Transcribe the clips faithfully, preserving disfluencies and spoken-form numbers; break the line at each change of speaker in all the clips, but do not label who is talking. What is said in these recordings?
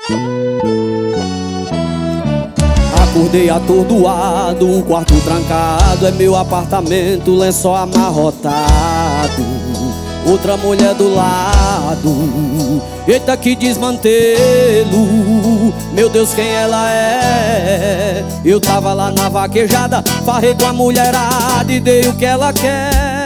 Acordei atordoado, o quarto trancado, é meu apartamento, lençol amarrotado, outra mulher do lado. Eita, que desmantelo, meu Deus, quem ela é? Eu tava lá na vaquejada, farrei com a mulherada e dei o que ela quer.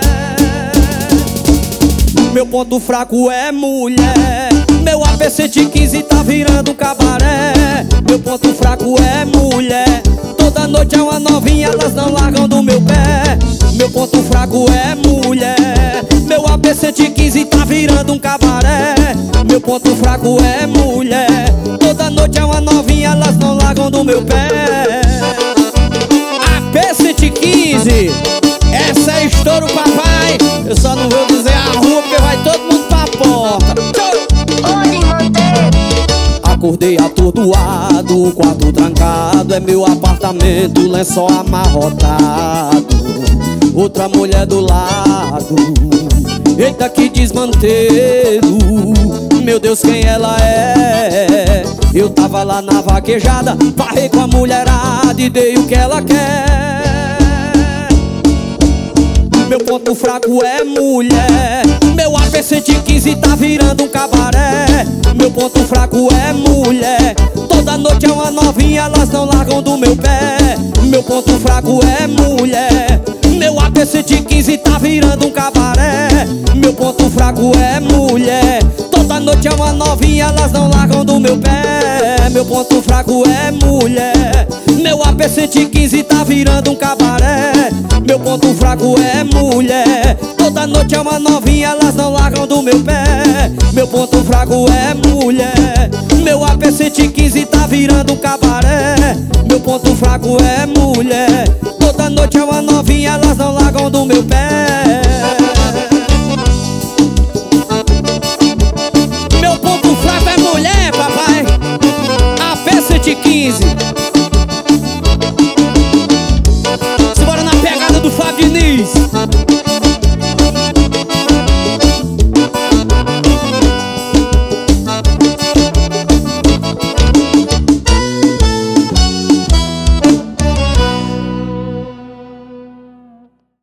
Meu ponto fraco é mulher, meu A P C quinze tá virando um cabaré. Meu ponto fraco é mulher, toda noite é uma novinha, elas não largam do meu pé. Meu ponto fraco é mulher, meu A P C quinze tá virando um cabaré. Meu ponto fraco é mulher, toda noite é uma novinha, elas não largam do meu pé. A P C quinze, essa é estouro, papai. Eu só não vou dizer a rua porque vai todo mundo pra porta. Acordei atordoado, o quarto trancado, é meu apartamento, lençol amarrotado, outra mulher do lado. Eita, que desmantelo, meu Deus, quem ela é? Eu tava lá na vaquejada, farrei com a mulherada e dei o que ela quer. Meu ponto fraco é mulher, meu A P C quinze tá virando um cabaré. Meu ponto fraco é mulher, toda noite é uma novinha, elas não largam do meu pé. Meu ponto fraco é mulher, meu A P C quinze tá virando um cabaré. Meu ponto fraco é mulher, toda noite é uma novinha, elas não largam do meu pé. Meu ponto fraco é mulher, meu A P C quinze tá virando um cabaré. Meu ponto fraco é mulher, toda noite é uma novinha, elas não largam do meu pé. Meu ponto fraco é mulher, meu A P C quinze tá virando um cabaré. Meu ponto fraco é mulher, toda noite é uma novinha, elas não largam do meu pé. Meu ponto fraco é mulher, papai. A P C quinze.